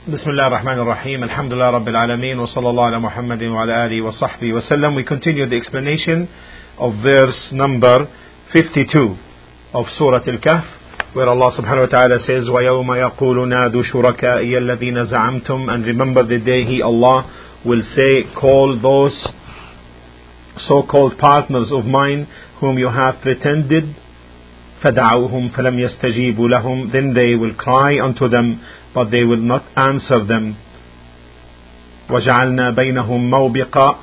بسم الله الرحمن الرحيم الحمد لله رب العالمين وصلى الله على محمد وعلى آله وصحبه وسلم. We continue the explanation of verse number 52 of Surah Al-Kahf, where Allah subhanahu wa ta'ala says وَيَوْمَ يَقُولُ نَادُوا شُرَكَائِيَ الَّذِينَ زَعَمْتُمْ, and remember the day He, Allah, will say, call those so-called partners of mine whom you have pretended, فَدَعَوْهُمْ فَلَمْ يَسْتَجِيبُوا لَهُمْ, then they will cry unto them but they will not answer them. وَجَعَلْنَا بَيْنَهُمْ مَوْبِقًا,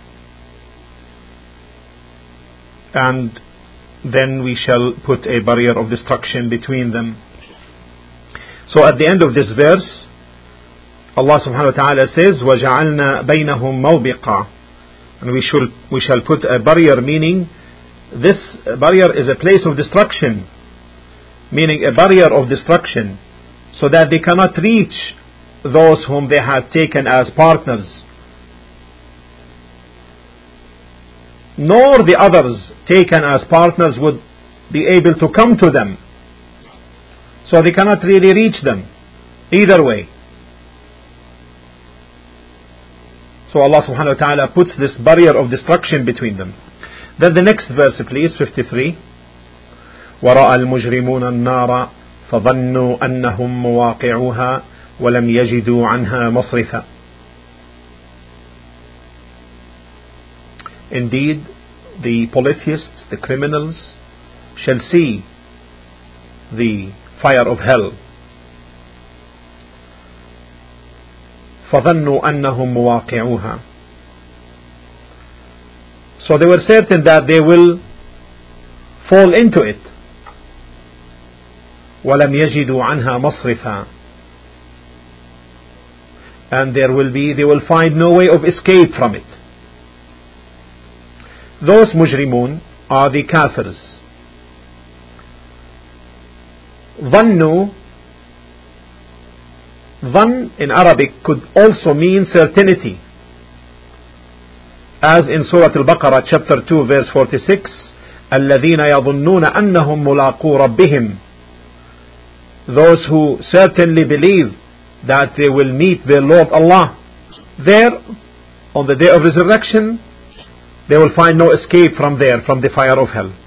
and then we shall put a barrier of destruction between them. So at the end of this verse, Allah subhanahu wa ta'ala says وَجَعَلْنَا بَيْنَهُمْ مَوْبِقًا, and we shall put a barrier, meaning this barrier is a place of destruction, meaning a barrier of destruction, so that they cannot reach those whom they had taken as partners, nor the others taken as partners would be able to come to them, so they cannot really reach them either way. So Allah subhanahu wa ta'ala puts this barrier of destruction between them. Then the next verse please, 53. وَرَأَى الْمُجْرِمُونَ النَّارَ فَظَنُّوا أَنَّهُمْ مُوَاقِعُوهَا وَلَمْ يَجِدُوا عَنْهَا مَصْرِفًا. Indeed, the polytheists, the criminals, shall see the fire of hell. فَظَنُّوا أَنَّهُمْ مُوَاقِعُوهَا, so they were certain that they will fall into it. وَلَمْ يَجِدُوا عَنْهَا مَصْرِفًا, and they will find no way of escape from it. Those mujrimun are the kafirs. ظَنُّوا, Dhann in Arabic could also mean certainty, as in Surah Al-Baqarah chapter 2 verse 46, الَّذِينَ يَظُنُّونَ أَنَّهُمْ مُلَاقُو رَبِّهِمْ, those who certainly believe that they will meet their Lord Allah. There, on the day of resurrection, they will find no escape from there, from the fire of hell.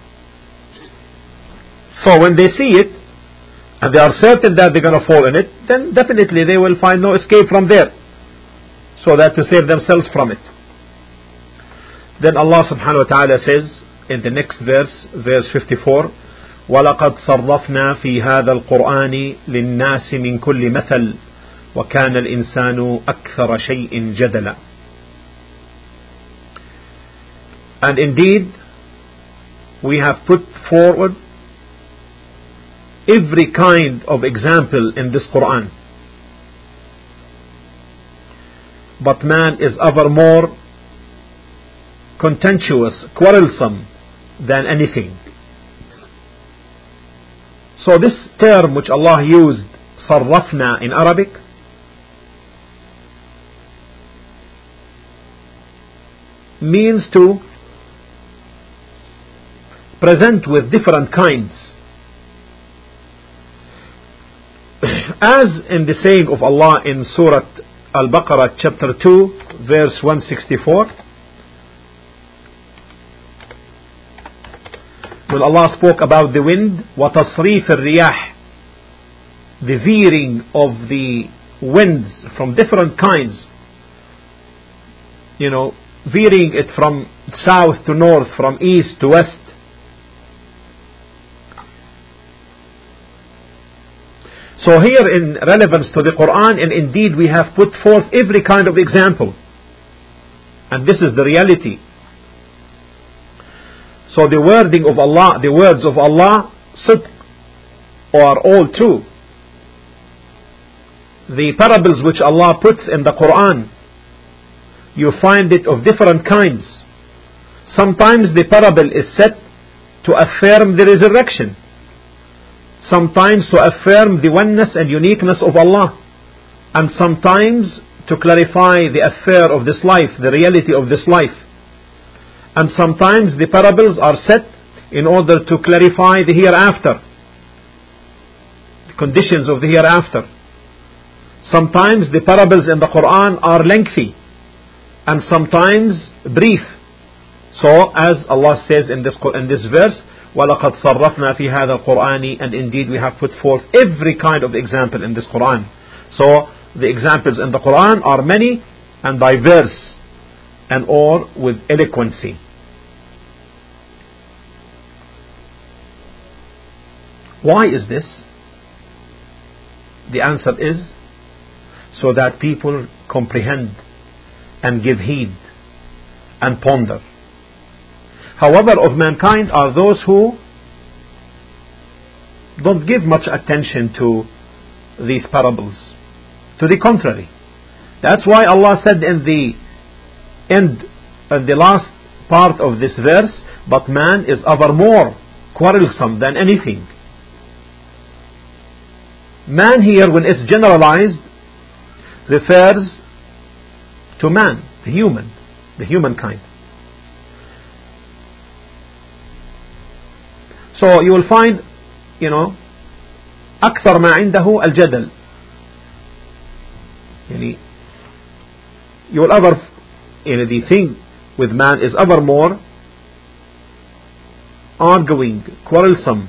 So when they see it, and they are certain that they're going to fall in it, then definitely they will find no escape from there, so that to save themselves from it. Then Allah subhanahu wa ta'ala says in the next verse, verse 54, وَلَقَدْ صَرَّفْنَا فِي هَذَا الْقُرْآنِ لِلنَّاسِ مِنْ كُلِّ مَثَلٍ وَكَانَ الْإِنسَانُ أَكْثَرَ شَيْءٍ جَدَلًا. And indeed, we have put forward every kind of example in this Quran, but man is ever more contentious, quarrelsome than anything. So this term which Allah used, صرفنا in Arabic, means to present with different kinds, as in the saying of Allah in Surah Al-Baqarah chapter 2 verse 164, when Allah spoke about the wind, وَتَصْرِيفِ الرِّيَاحِ, the veering of the winds from different kinds, veering it from south to north, from east to west. So here in relevance to the Quran, and indeed we have put forth every kind of example, and this is the reality. So the wording of Allah, the words of Allah, sidq, are all true. The parables which Allah puts in the Quran, you find it of different kinds. Sometimes the parable is set to affirm the resurrection, sometimes to affirm the oneness and uniqueness of Allah, and sometimes to clarify the affair of this life, the reality of this life. And sometimes the parables are set in order to clarify the hereafter, the conditions of the hereafter. Sometimes the parables in the Quran are lengthy and sometimes brief. So as Allah says in this verse, وَلَقَدْ صَرَّفْنَا فِي هَذَا الْقُرْآنِ, and indeed we have put forth every kind of example in this Quran. So the examples in the Quran are many and diverse, and all with eloquency. Why is this? The answer is so that people comprehend and give heed and ponder. However, of mankind are those who don't give much attention to these parables. To the contrary. That's why Allah said in the end, in the last part of this verse, but man is ever more quarrelsome than anything. Man here, when it's generalized, refers to man, the humankind. So you will find, أكثر ما عنده الجدل. You will ever, the thing with man is ever more arguing, quarrelsome.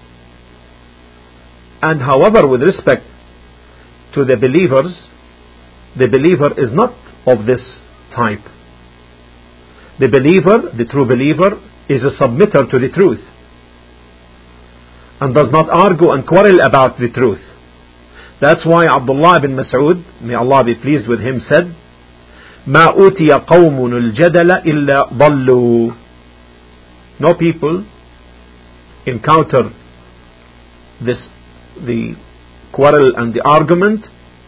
And however, with respect to the believers, the believer is not of this type. The believer, the true believer, is a submitter to the truth and does not argue and quarrel about the truth. That's why Abdullah bin Mas'ud, may Allah be pleased with him, said, مَا أُوتِيَ قَوْمٌ الْجَدَلَ إِلَّا ضَلُّوا. No people encounter the quarrel and the argument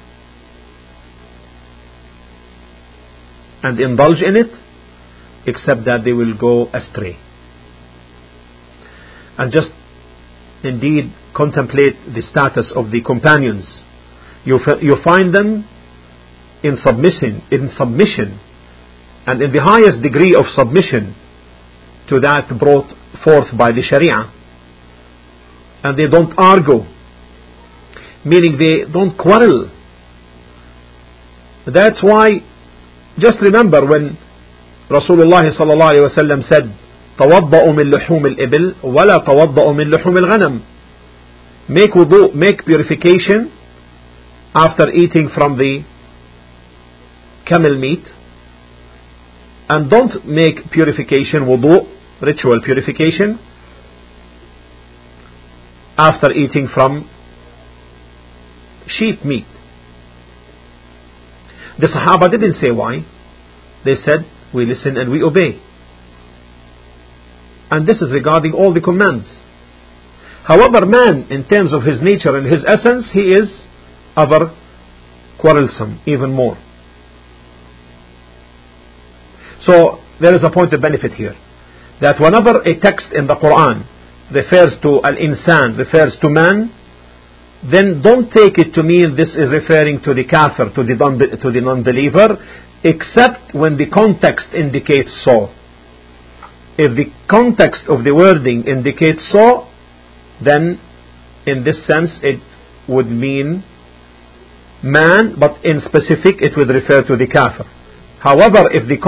and indulge in it, except that they will go astray. And just indeed contemplate the status of the companions. You find them in submission and in the highest degree of submission to that brought forth by the Sharia, and they don't argue, meaning they don't quarrel. That's why, just remember when Rasulullah sallallahu alaihi wasallam said, تَوَضَّأُوا مِنْ لُحُومِ الْإِبِلِ وَلَا تَوَضَّأُوا مِنْ لُحُومِ الْغَنَمِ. Make wudu, make purification after eating from the camel meat, and don't make purification, wudu, ritual purification, after eating from sheep meat. The Sahaba didn't say why. They said, we listen and we obey. And this is regarding all the commands. However, man, in terms of his nature and his essence, he is ever quarrelsome, even more. So, there is a point of benefit here, that whenever a text in the Quran refers to al-insan, refers to man, then don't take it to mean this is referring to the kafir, to the non-believer, except when the context indicates so. If the context of the wording indicates so, then in this sense it would mean man, but in specific it would refer to the kafir. However, if the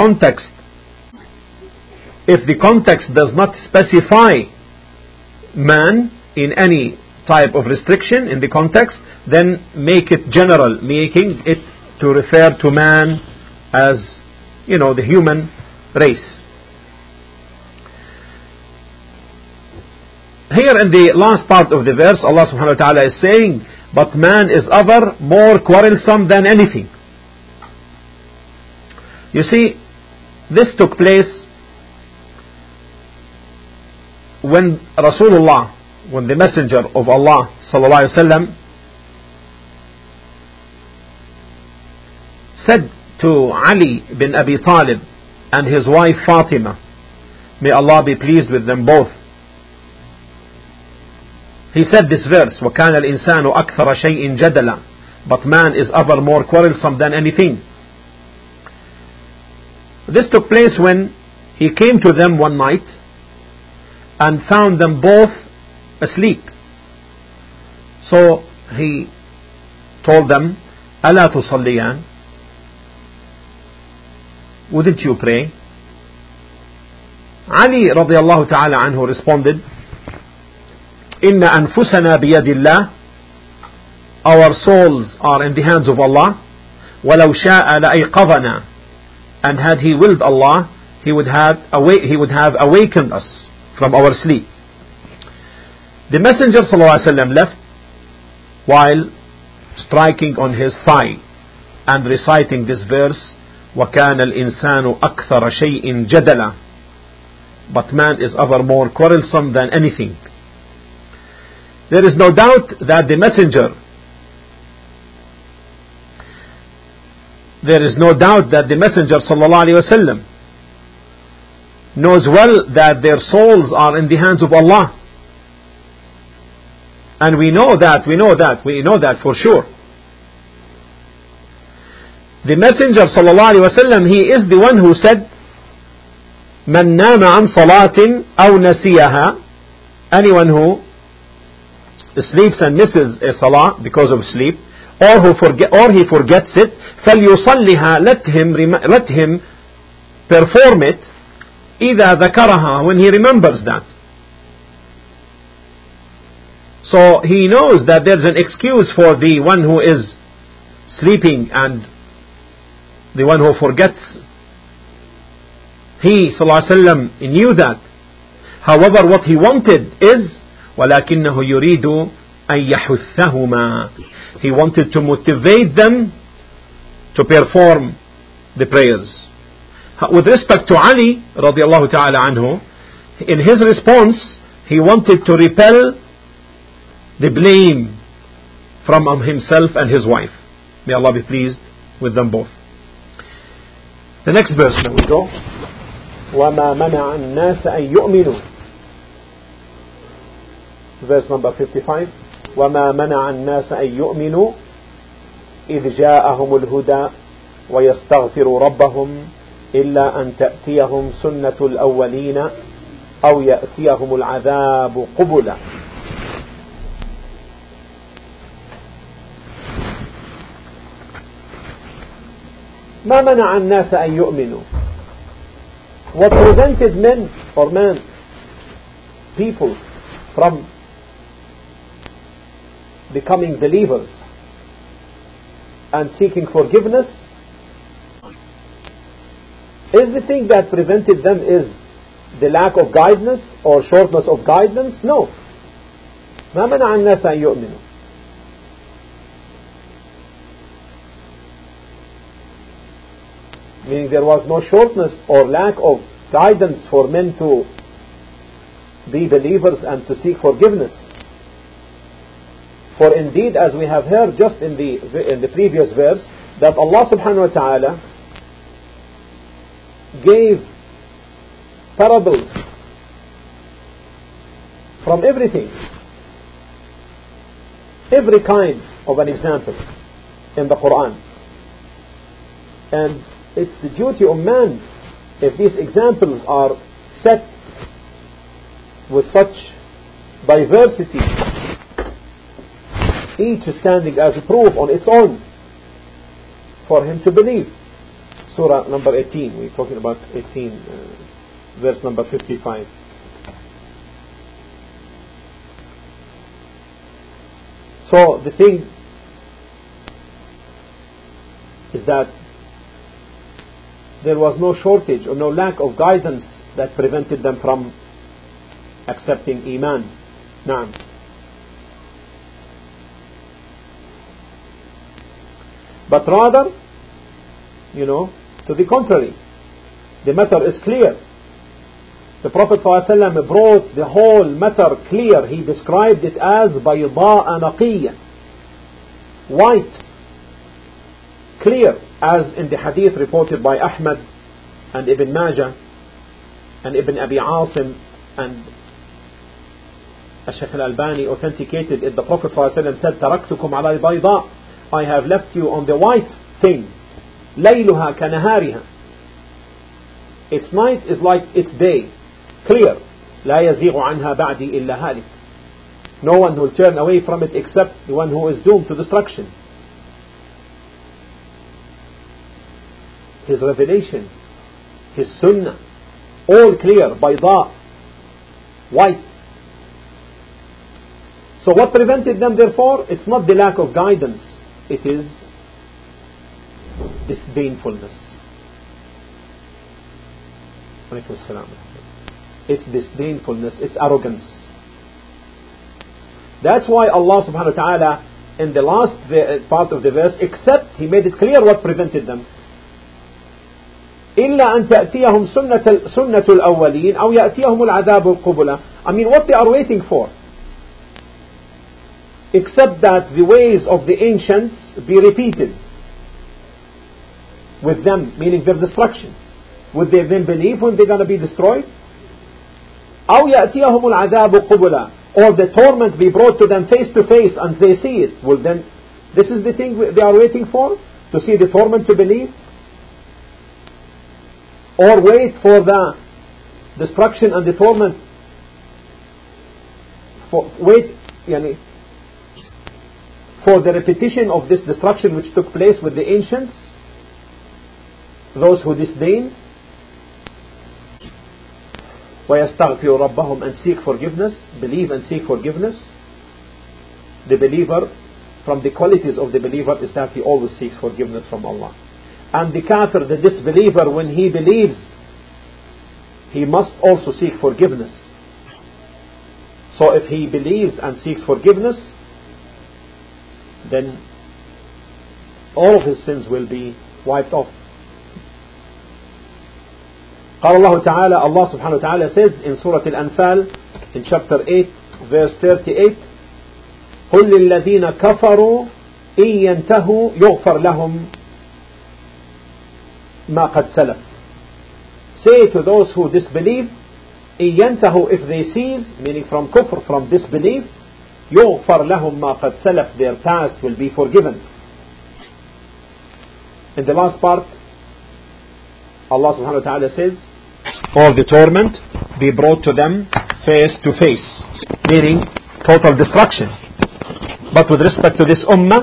context does not specify man in any type of restriction in the context, then make it general, making it to refer to man as, the human race. Here in the last part of the verse, Allah subhanahu wa ta'ala is saying, but man is ever more quarrelsome than anything. You see, this took place when Rasulullah, when the Messenger of Allah sallallahu alaihi wasallam said to Ali bin Abi Talib and his wife Fatima, may Allah be pleased with them both, he said this verse, وَكَانَ الْإِنسَانُ أَكْثَرَ شَيْءٍ جَدَلًا, but man is ever more quarrelsome than anything. This took place when he came to them one night and found them both asleep. So he told them, ألا تصليان? Wouldn't you pray? Ali radiallahu ta'ala anhu responded, إن أنفسنا بيد الله, our souls are in the hands of Allah. ولو شاء لأيقظنا, and had he willed Allah, he would have awakened us from our sleep. The Messenger ﷺ left while striking on his thigh and reciting this verse, وَكَانَ الْإِنسَانُ أَكْثَرَ شَيْءٍ جَدَلًا, but man is ever more quarrelsome than anything. There is no doubt that the Messenger ﷺ knows well that their souls are in the hands of Allah, and we know that for sure. The Messenger ﷺ, he is the one who said, من نام عن صلاة أو نسيها, anyone who sleeps and misses a salah because of sleep, or he forgets it, فليصلها, let him perform it, إذا ذكرها, when he remembers that. So he knows that there's an excuse for the one who is sleeping and the one who forgets. He sallallahu alaihi wasallam knew that. However, what he wanted is وَلَكِنَّهُ يُرِيدُ أَن يَحُثَّهُمَا, he wanted to motivate them to perform the prayers. With respect to Ali radiallahu ta'ala anhu, in his response, he wanted to repel the blame from himself and his wife. May Allah be pleased with them both. The next verse, now we go. وَمَا مَنَعَ النَّاسَ أَن يُؤْمِنُوا, verse number 55. وَمَا مَنَعَ النَّاسَ أَن يُؤْمِنُوا إِذْ جَاءَهُمُ الْهُدَى وَيَسْتَغْفِرُوا رَبَّهُمْ إِلَّا أَن تَأْتِيَهُمْ سُنَّةُ الْأَوَّلِينَ أَوْ يَأْتِيَهُمُ الْعَذَابُ قُبُلًا. ما منع الناس أن يؤمنوا, what prevented people from becoming believers and seeking forgiveness? Is the thing that prevented them is the lack of guidance or shortness of guidance? No. ما منع الناس أن يؤمنوا. Meaning there was no shortness or lack of guidance for men to be believers and to seek forgiveness. For indeed, as we have heard just in the previous verse, that Allah subhanahu wa ta'ala gave parables from everything, every kind of an example in the Quran. And it's the duty of man, if these examples are set with such diversity, each standing as a proof on its own, for him to believe. Surah number 18, we're talking about 18, verse number 55. So the thing is that there was no shortage or no lack of guidance that prevented them from accepting Iman. Naam. But rather, to the contrary, the matter is clear. The Prophet ﷺ brought the whole matter clear. He described it as بَيْضَاءَ نَقِيًّا, white, clear, as in the hadith reported by Ahmad and Ibn Majah and Ibn Abi Asim, and Shaykh al-Albani authenticated it. The Prophet ﷺ said, تَرَكْتُكُمْ عَلَى الْبَيْضَاءِ, I have left you on the white thing. لَيْلُهَا كَنَهَارِهَا, its night is like its day, clear. لَا يَزِيغُ عَنْهَا بَعْدِي إِلَّا هَالِكٌ, no one will turn away from it except the one who is doomed to destruction. His revelation, His sunnah, all clear, bayda, white. So what prevented them therefore? It's not the lack of guidance, it is disdainfulness. It's disdainfulness, it's arrogance. That's why Allah subhanahu wa ta'ala in the last part of the verse, except He made it clear what prevented them. إلا أن تأتيهم سنة الأولين أو يأتيهم العذاب القبلة. I mean, what they are waiting for? Except that the ways of the ancients be repeated with them, meaning their destruction. Would they then believe when they're going to be destroyed? أو يأتيهم العذاب قبلة, or the torment be brought to them face to face and they see it. Well then, this is the thing they are waiting for, to see the torment to believe? Or wait for the destruction and the torment, for the repetition of this destruction which took place with the ancients, those who disdain. وَيَسْتَغْفِرُ رَبَّهُمْ, and seek forgiveness, believe and seek forgiveness. The believer, from the qualities of the believer is that he always seeks forgiveness from Allah. And the kafir, the disbeliever, when he believes, he must also seek forgiveness. So if he believes and seeks forgiveness, then all of his sins will be wiped off. قال الله تعالى, Allah subhanahu wa ta'ala says in Surah Al-Anfal in chapter 8 verse 38, قل للذين كفروا إن ينتهوا يغفر لهم ما قد سلف. Say to those who disbelieve, إن ينتهوا, if they cease, meaning from kufr, from disbelief, يغفر لهم ما قد سلف, their past will be forgiven. In the last part, Allah subhanahu wa ta'ala says, or the torment be brought to them face to face, meaning total destruction. But with respect to this ummah,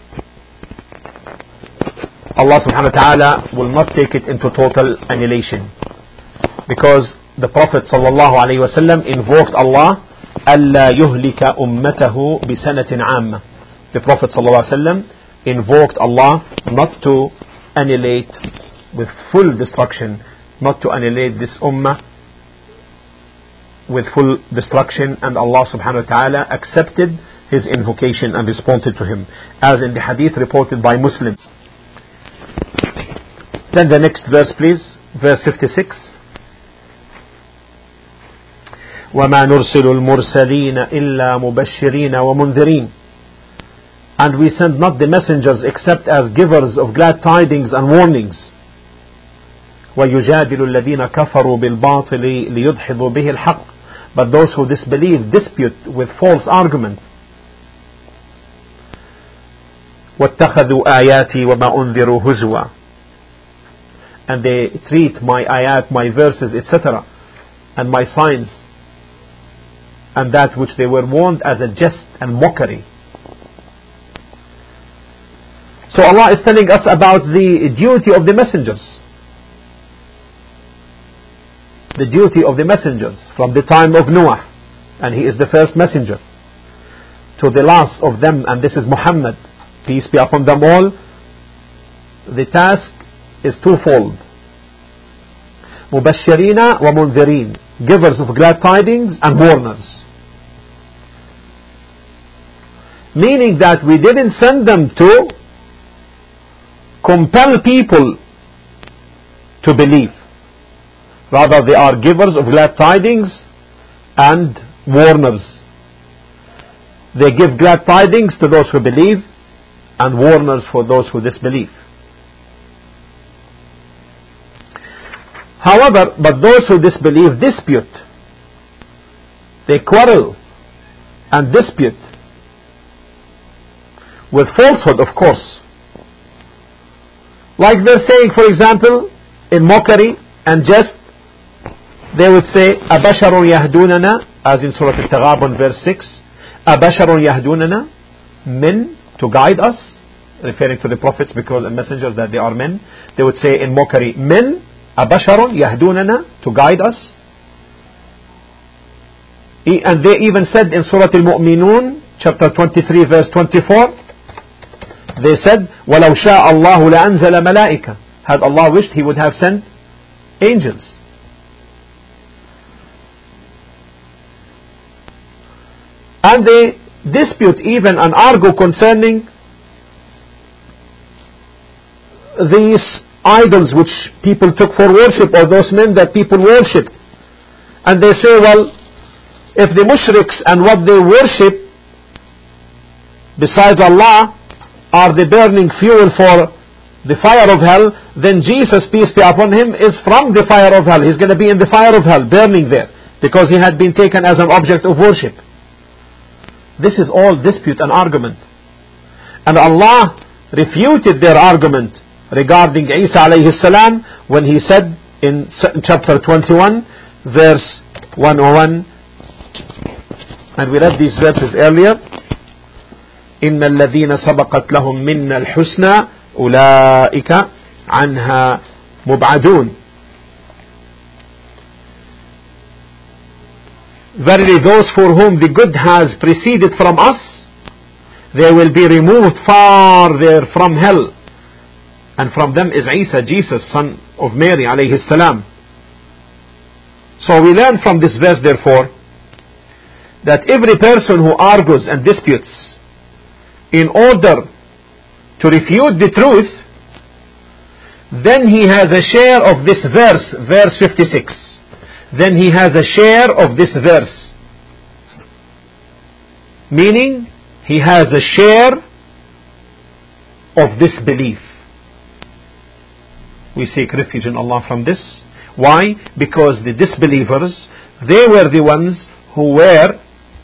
Allah subhanahu wa ta'ala will not take it into total annihilation, because the Prophet sallallahu alayhi wa sallam invoked Allah, أَلَّا يُهْلِكَ أُمَّتَهُ بِسَنَةٍ عَامَّةٍ. The Prophet sallallahu alayhi wa sallam invoked Allah not to annihilate with full destruction, not to annihilate this ummah with full destruction, and Allah subhanahu wa ta'ala accepted his invocation and responded to him, as in the hadith reported by Muslims. Then the next verse please, verse 56. وَمَا نُرْسِلُ الْمُرْسَلِينَ إِلَّا مُبَشِّرِينَ وَمُنذِرِينَ. And we send not the messengers except as givers of glad tidings and warnings. وَيُجَادِلُ الَّذِينَ كَفَرُوا بِالْبَاطِلِ لِيُدْحِضُوا بِهِ الْحَقِّ. But those who disbelieve dispute with false argument. وَاتَّخَذُوا آيَاتِي وَمَا أُنذِرُوا هُزُوًا. And they treat my ayat, my verses, etc., and my signs, and that which they were warned, as a jest and mockery. So Allah is telling us about the duty of the messengers. The duty of the messengers from the time of Noah, and he is the first messenger, to the last of them, and this is Muhammad, peace be upon them all. The task is twofold. Mubashirina wa munzirin, givers of glad tidings and warners. Meaning that we didn't send them to compel people to believe. Rather, they are givers of glad tidings and warners. They give glad tidings to those who believe and warners for those who disbelieve. However, but those who disbelieve dispute. They quarrel and dispute with falsehood, of course. Like they're saying, for example, in mockery and jest, they would say, أَبَشَرٌ يَهْدُونَنَا, as in Surah Al-Taghabun verse 6, أَبَشَرٌ يَهْدُونَنَا, men to guide us, referring to the prophets because and messengers that they are men, they would say in mockery, men, abasharun yahdunana, to guide us. And they even said in Surah Al-Mu'minun, chapter 23, verse 24, they said, وَلَوْ شَاءَ اللَّهُ لَأَنزَلَ مَلَائِكَةً. Had Allah wished, He would have sent angels. And they dispute even and argue concerning these idols which people took for worship, or those men that people worshipped. And they say, well, if the mushriks and what they worship besides Allah are the burning fuel for the fire of hell, then Jesus, peace be upon Him, is from the fire of hell. He's going to be in the fire of hell, burning there, because He had been taken as an object of worship. This is all dispute and argument. And Allah refuted their argument regarding Isa alayhi salam when He said in chapter 21, verse 101, and we read these verses earlier, إن الذين سبقت لهم منا الحسنى أولئك عنها مبعدون. Verily those for whom the good has preceded from us, they will be removed farther from hell. And from them is Isa, Jesus, son of Mary alayhi salam. So we learn from this verse therefore that every person who argues and disputes in order to refute the truth, then he has a share of this verse, verse 56. Then he has a share of this verse. Meaning, he has a share of this belief. We seek refuge in Allah from this. Why? Because the disbelievers, they were the ones who were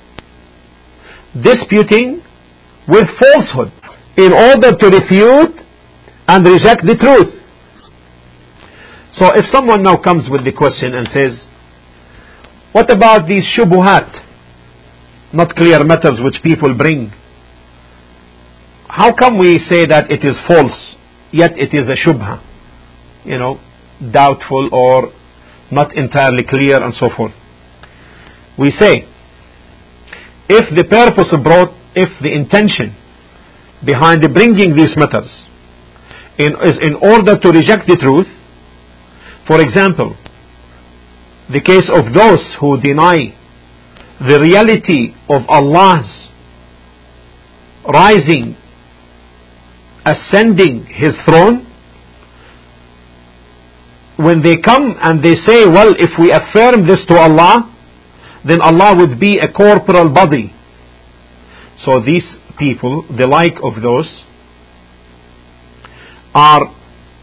disputing with falsehood in order to refute and reject the truth. So if someone now comes with the question and says, what about these shubuhat, not clear matters which people bring? How come we say that it is false, yet it is a shubha? Doubtful or not entirely clear and so forth. We say, if the intention behind bringing these matters is in order to reject the truth, for example, the case of those who deny the reality of Allah's rising, ascending His throne, when they come and they say, well, if we affirm this to Allah, then Allah would be a corporal body. So these people, the like of those, are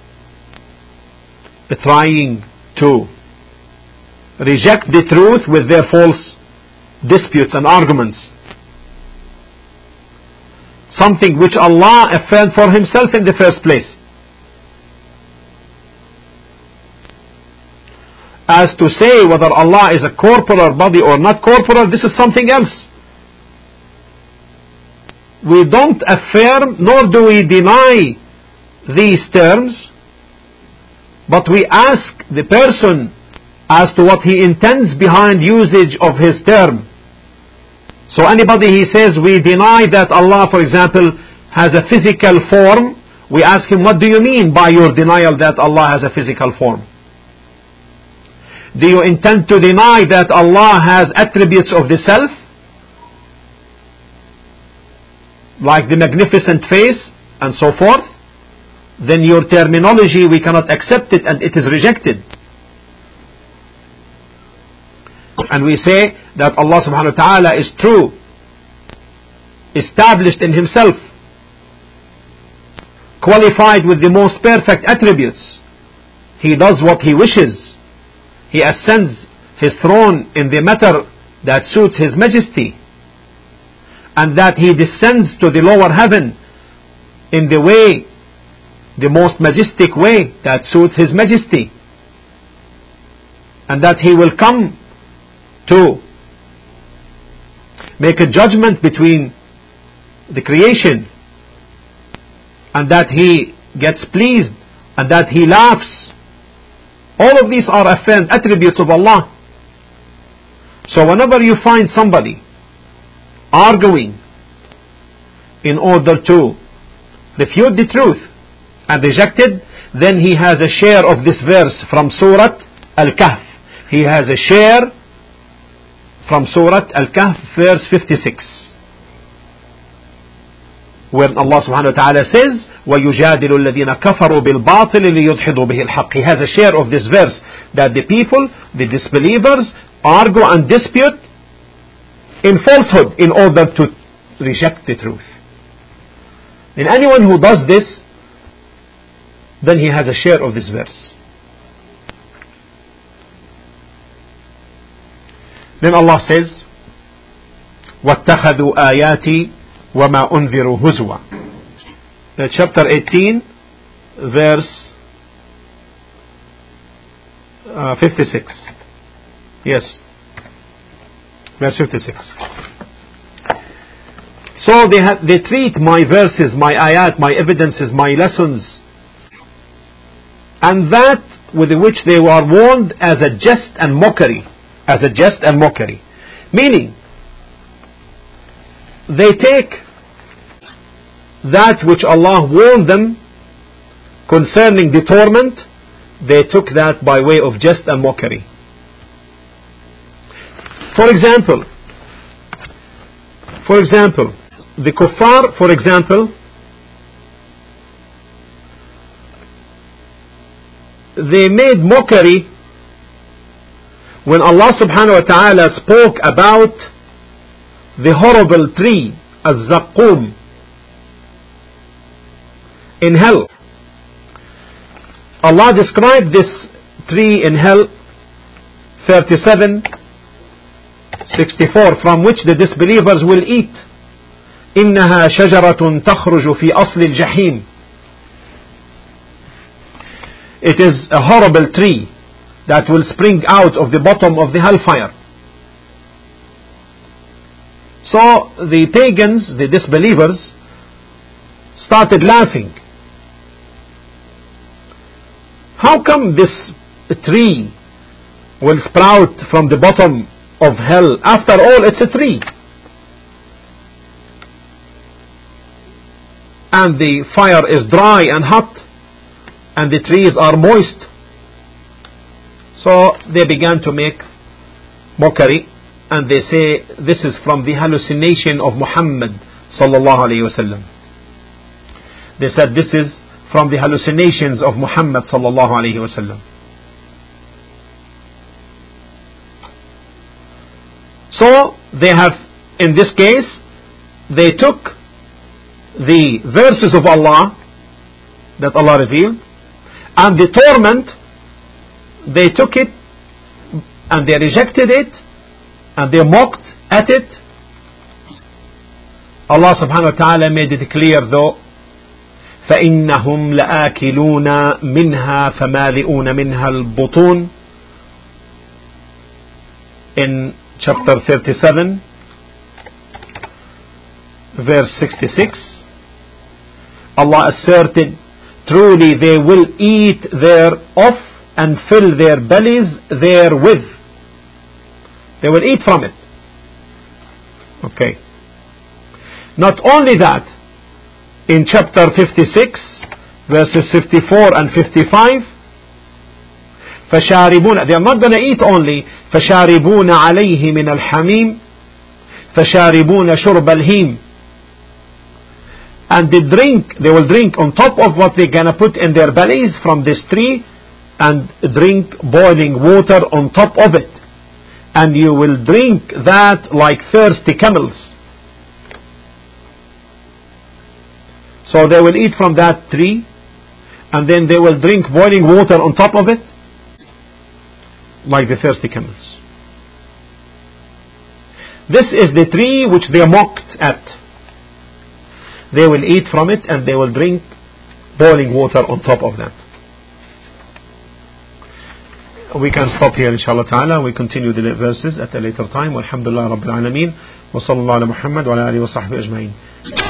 trying to reject the truth with their false disputes and arguments. Something which Allah affirmed for Himself in the first place. As to say whether Allah is a corporal body or not corporal, this is something else. We don't affirm nor do we deny these terms, but we ask the person as to what he intends behind usage of his term. So anybody he says we deny that Allah, for example, has a physical form, we ask him, what do you mean by your denial that Allah has a physical form? Do you intend to deny that Allah has attributes of the self, like the magnificent face and so forth? Then your terminology, we cannot accept it and it is rejected. And we say that Allah subhanahu wa ta'ala is true, established in Himself, qualified with the most perfect attributes. He does what He wishes. He ascends His throne in the matter that suits His majesty, and that He descends to the lower heaven in the way, the most majestic way that suits His majesty, and that He will come to make a judgment between the creation and that He gets pleased, and that He laughs. All of these are affirmed attributes of Allah. So whenever you find somebody arguing in order to refute the truth and reject it, then he has a share of this verse from Surah Al-Kahf. He has a share from Surah Al-Kahf, verse 56, where Allah subhanahu wa ta'ala says, وَيُجَادِلُ الَّذِينَ كَفَرُوا بِالْبَاطِلِ لِيُدْحِضُوا بِهِ الْحَقِّ. He has a share of this verse, that the people, the disbelievers, argue and dispute in falsehood in order to reject the truth. And anyone who does this, then he has a share of this verse. Then Allah says, وَاتَّخَذُوا آيَاتِي وَمَا أُنذِرُوا هُزُوًا. Chapter 18, verse 56. Yes, verse 56. So they treat my verses, my ayat, my evidences, my lessons, and that with which they were warned, as a jest and mockery. As a jest and mockery. Meaning, they take that which Allah warned them concerning the torment, they took that by way of jest and mockery. For example, the kuffar, for example, they made mockery when Allah subhanahu wa ta'ala spoke about the horrible tree, az-zaqqum, in hell. Allah described this tree in hell, 37:64, from which the disbelievers will eat. إنها شجرة تخرج في أصل الجحيم. It is a horrible tree that will spring out of the bottom of the hellfire. So the pagans, the disbelievers, started laughing. How come this tree will sprout from the bottom of hell? After all, it's a tree. And the fire is dry and hot, and the trees are moist. So they began to make mockery, and they say this is from the hallucination of Muhammad sallallahu alayhi wasallam. They said this is from the hallucinations of Muhammad sallallahu alayhi wasallam. So they have, in this case, they took the verses of Allah that Allah revealed, and the torment, they took it and they rejected it and they mocked at it. Allah subhanahu wa ta'ala made it clear though, فإنهم لآكلون منها فمالئون منها البطون, in chapter 37 verse 66. Allah asserted, truly they will eat thereof and fill their bellies therewith. They will eat from it. Okay. Not only that, in chapter 56 verses 54 and 55, فشاربون, they are not going to eat only, فشاربون عليه من الحميم فشاربون شرب الهيم, and they will drink on top of what they're going to put in their bellies from this tree, and drink boiling water on top of it, and you will drink that like thirsty camels. So they will eat from that tree, and then they will drink boiling water on top of it like the thirsty camels. This is the tree which they mocked at. They will eat from it and they will drink boiling water on top of that. We can stop here inshallah ta'ala. We continue the verses at a later time. Walhamdulillah Rabbil Alameen. Wa sallallahu ala Muhammad wa ala alihi wa sahbihi ajma'in.